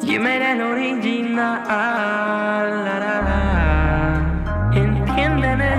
Jimena el original, la, la, la. Entiéndeme.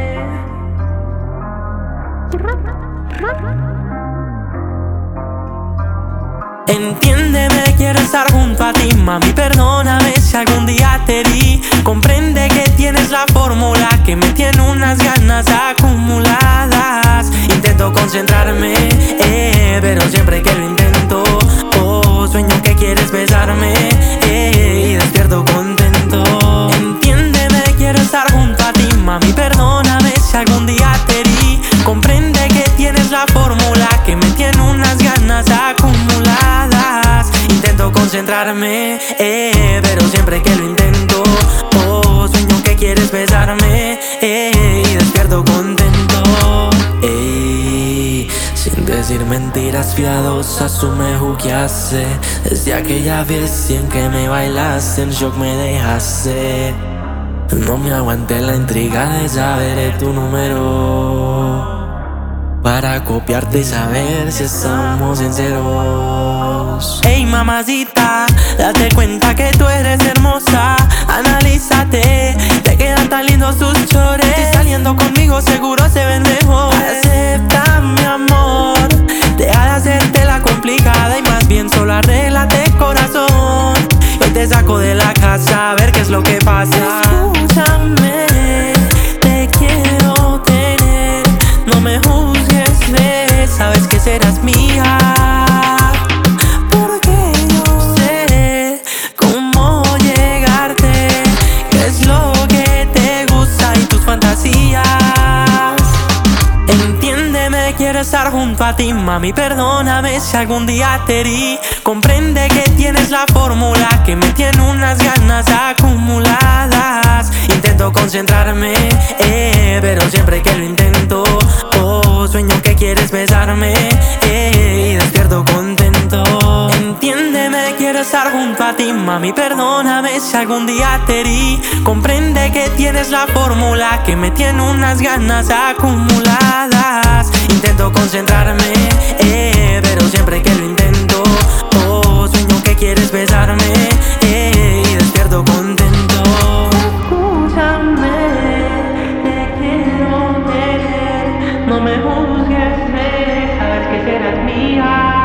Entiéndeme, quiero estar junto a ti, mami, perdóname si algún día te di. Comprende que tienes la fórmula que me tiene unas ganas acumuladas. Intento concentrarme, pero siempre que lo intento, sueño que quieres besarme, y despierto contento. Entiéndeme, quiero estar junto a ti, mami, perdóname si algún día te di. Comprende que tienes la fórmula que me tiene unas ganas acumuladas. Intento concentrarme, pero siempre que lo intento, sueño que quieres besarme, y despierto contento. Sin decir mentiras piadosas, tú me jugueaste. Desde aquella vez en que me bailaste, en shock me dejaste. No me aguanté la intriga de saber tu número, para copiarte y saber si estamos sinceros. Ey, mamacita, date cuenta que tú eres hermosa. Analízate, te quedan tan lindos tus chores. Si saliendo conmigo seguro se ven mejor. Acepta mi amor, deja de hacerte la complicada y más bien solo arréglate corazón. Hoy te saco de la casa a ver qué es lo que pasa. Escúchame, te quiero tener, no me juzgues, sabes que serás mía, porque yo sé cómo llegarte, qué es lo que te gusta y tus fantasías. Entiéndeme, quiero estar junto a ti, mami, perdóname si algún día te di. Comprende que tienes la fórmula que me tiene unas ganas acumuladas. Intento concentrarme, pero siempre que lo intento, sueño que quieres besarme, y despierto contento. Entiéndeme, quiero estar junto a ti, mami, perdóname si algún día te di. Comprende que tienes la fórmula que me tiene unas ganas acumuladas. Intento concentrarme, pero siempre que lo intento, sueño que quieres besarme, y despierto contento. Escúchame, te quiero tener, no me juzgues, sabes que serás mía.